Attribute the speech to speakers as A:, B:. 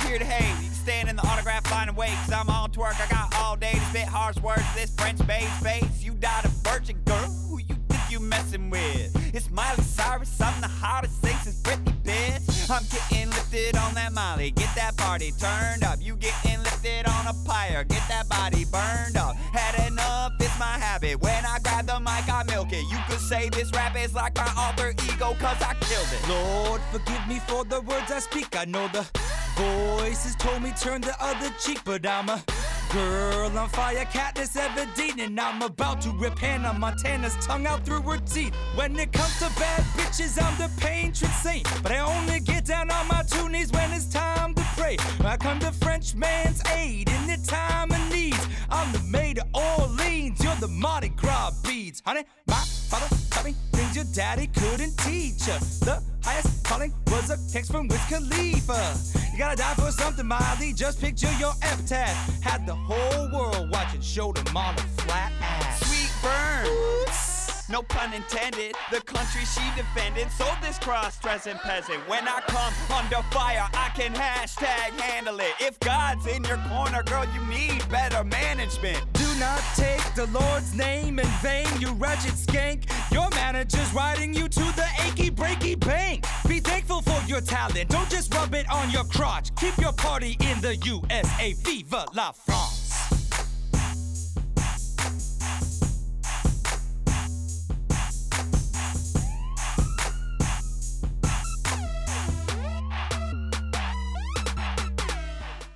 A: here to hate. Stand in the autograph line and wait, cause I'm on twerk. I got all day to spit harsh words to this French babe's face. You died a virgin, girl, who you think you messing with? It's Miley Cyrus, I'm the hottest thing since Britney, bitch. I'm getting lifted on that Miley, get that party turned up. You getting lifted on a pyre, get that body burned up. Had enough, it's my habit. When I grab the mic, I milk it. You could say this rap is like my alter ego, cause I killed it.
B: Lord, forgive me for the words I speak. I know the voices told me turn the other cheek, but I'm a girl on fire, Katniss Everdeen, and I'm about to rip Hannah Montana's tongue out through her teeth. When it comes to bad bitches, I'm the patron saint, but I only get down on my two knees when it's time to pray. I come to French man's aid in the time of need. I'm the maid of Orleans, you're the Mardi Gras beads. Honey, my father taught me things your daddy couldn't teach ya. The highest calling was a text from Wiz Khalifa. You gotta die for something, Miley, just picture your epitaph. Had the whole world watching, showed them on a flat ass.
A: Sweet burn. Oops. No pun intended. The country she defended sold this cross-dressing peasant. When I come under fire, I can hashtag handle it. If God's in your corner, girl, you need better management.
B: Do not take the Lord's name in vain, you wretched skank. Your manager's riding you to the achy breaky bank. Be thankful for your talent, don't just rub it on your crotch. Keep your party in the USA, viva la France.